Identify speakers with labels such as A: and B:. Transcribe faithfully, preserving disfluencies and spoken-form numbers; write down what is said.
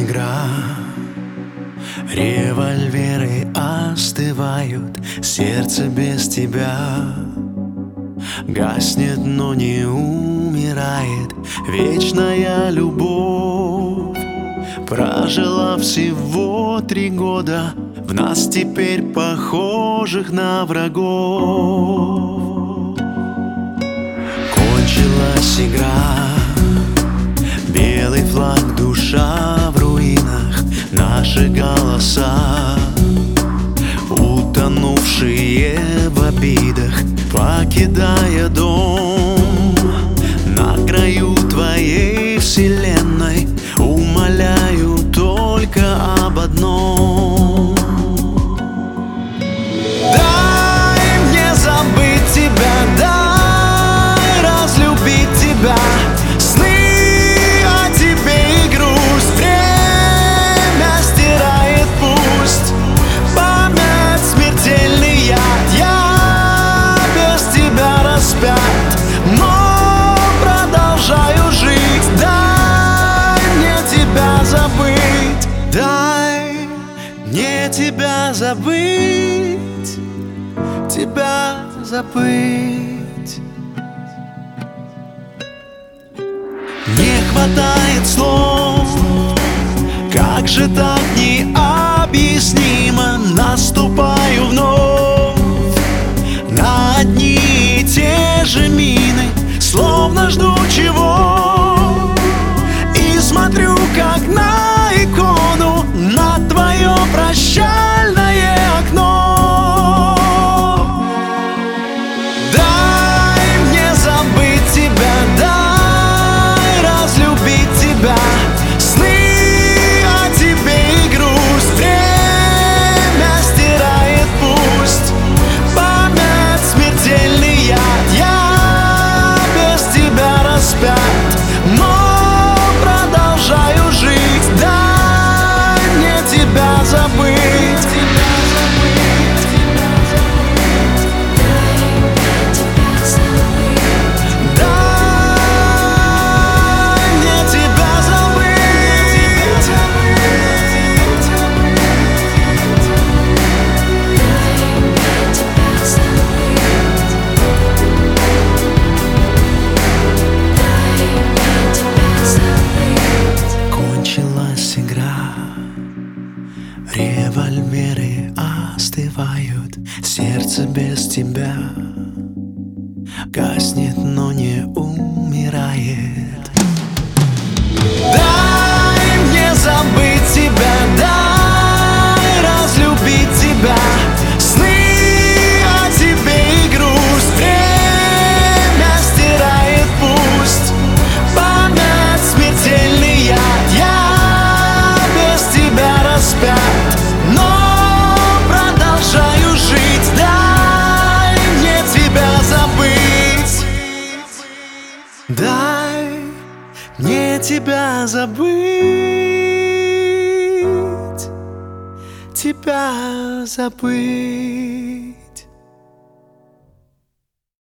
A: игра. Револьверы остывают, сердце без тебя гаснет, но не умирает. Вечная любовь прожила всего три года, в нас теперь похожих на врагов. Кончилась игра, белый флаг, душа в руинах, наши голоса, утонувшие в обидах, покидая дом. На краю твоей вселенной умоляю только об одном: дай мне забыть тебя, дай разлюбить тебя. Сны о тебе и грусть время стирает, пусть память смертельный яд. Я без тебя распят, но продолжаю жить. Дай мне тебя забыть, дай мне тебя забыть, тебя забыть. Не хватает слов, как же так необъяснимо. Наступаю вновь на одни и те же мины, словно жду чего, и смотрю как на икону, на твое прощальное окно. Дай мне забыть тебя, дай разлюбить тебя. Сны о тебе и грусть время стирает, пусть память смертельный яд. Я без тебя распят, но продолжаю жить. Дай мне тебя забыть, дай мне тебя забыть. Кончилась игра, револьверы остывают, сердце без тебя гаснет, но не умирает. Дай мне забыть тебя, дай разлюбить тебя. Сны о тебе и грусть время стирает, пусть память смертельный яд. Я без тебя распят, но продолжаю жить. Дай мне тебя забыть, дай мне тебя забыть, тебя забыть.